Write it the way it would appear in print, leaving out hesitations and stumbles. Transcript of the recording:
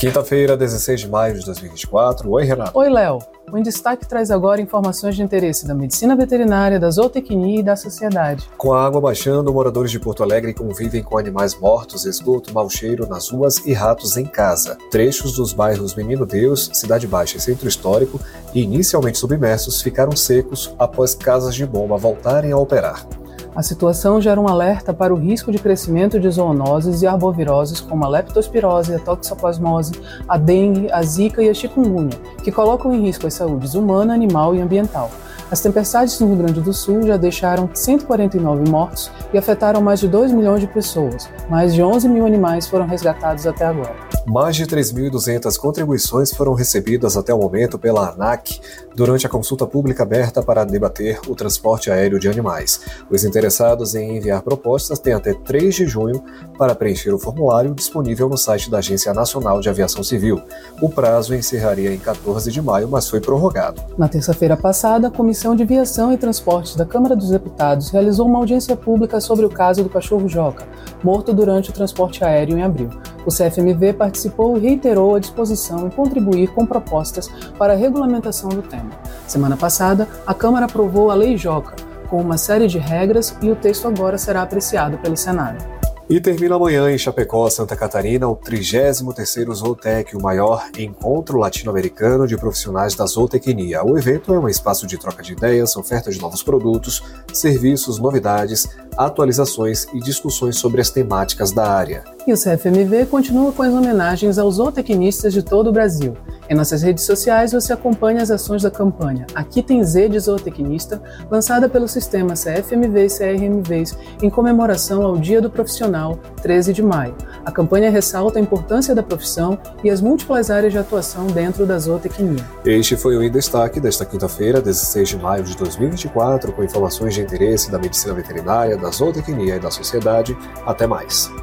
Quinta-feira, 16 de maio de 2024. Oi, Renato. Oi, Léo. O Em Destaque traz agora informações de interesse da medicina veterinária, da zootecnia e da sociedade. Com a água baixando, moradores de Porto Alegre convivem com animais mortos, esgoto, mau cheiro nas ruas e ratos em casa. Trechos dos bairros Menino Deus, Cidade Baixa e Centro Histórico, inicialmente submersos, ficaram secos após casas de bomba voltarem a operar. A situação gera um alerta para o risco de crescimento de zoonoses e arboviroses como a leptospirose, a toxoplasmose, a dengue, a zika e a chikungunya, que colocam em risco as saúdes humana, animal e ambiental. As tempestades no Rio Grande do Sul já deixaram 149 mortos e afetaram mais de 2 milhões de pessoas. Mais de 11 mil animais foram resgatados até agora. Mais de 3.200 contribuições foram recebidas até o momento pela ANAC durante a consulta pública aberta para debater o transporte aéreo de animais. Os interessados em enviar propostas têm até 3 de junho para preencher o formulário disponível no site da Agência Nacional de Aviação Civil. O prazo encerraria em 14 de maio, mas foi prorrogado. Na terça-feira passada, a Comissão de Viação e Transportes da Câmara dos Deputados realizou uma audiência pública sobre o caso do cachorro Joca, morto durante o transporte aéreo em abril. O CFMV participou e reiterou a disposição em contribuir com propostas para a regulamentação do tema. Semana passada, a Câmara aprovou a Lei Joca, com uma série de regras, e o texto agora será apreciado pelo Senado. E termina amanhã em Chapecó, Santa Catarina, o 33º Zootec, o maior encontro latino-americano de profissionais da zootecnia. O evento é um espaço de troca de ideias, oferta de novos produtos, serviços, novidades, atualizações e discussões sobre as temáticas da área. E o CFMV continua com as homenagens aos zootecnistas de todo o Brasil. Em nossas redes sociais você acompanha as ações da campanha Aqui Tem Z de Zootecnista, lançada pelo sistema CFMV e CRMVs em comemoração ao Dia do Profissional, 13 de maio. A campanha ressalta a importância da profissão e as múltiplas áreas de atuação dentro da zootecnia. Este foi o Em Destaque desta quinta-feira, 16 de maio de 2024, com informações de interesse da medicina veterinária, da zootecnia e da sociedade. Até mais.